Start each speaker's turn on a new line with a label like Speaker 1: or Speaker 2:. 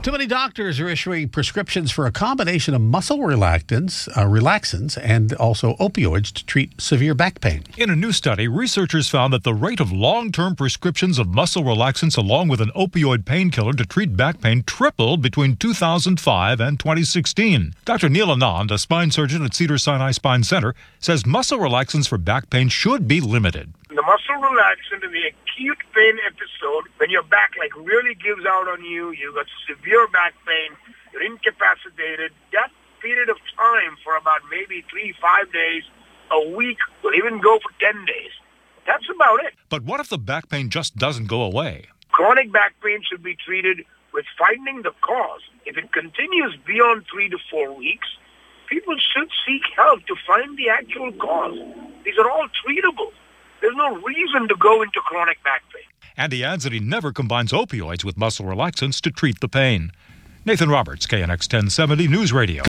Speaker 1: Too many doctors are issuing prescriptions for a combination of muscle relaxants and also opioids to treat severe back pain.
Speaker 2: In a new study, researchers found that the rate of long-term prescriptions of muscle relaxants along with an opioid painkiller to treat back pain tripled between 2005 and 2016. Dr. Neil Anand, a spine surgeon at Cedars-Sinai Spine Center, says muscle relaxants for back pain should be limited.
Speaker 3: The muscle relaxant in the acute pain episode, when your back really gives out on you, you've got severe back pain, you're incapacitated, that period of time for about maybe 3-5 days, a week, will even go for 10 days. That's about it.
Speaker 2: But what if the back pain just doesn't go away?
Speaker 3: Chronic back pain should be treated with finding the cause. If it continues beyond 3 to 4 weeks, people should seek help to find the actual cause. These are all treatable. There's no reason to go into chronic back pain.
Speaker 2: And he adds that he never combines opioids with muscle relaxants to treat the pain. Nathan Roberts, KNX 1070 News Radio.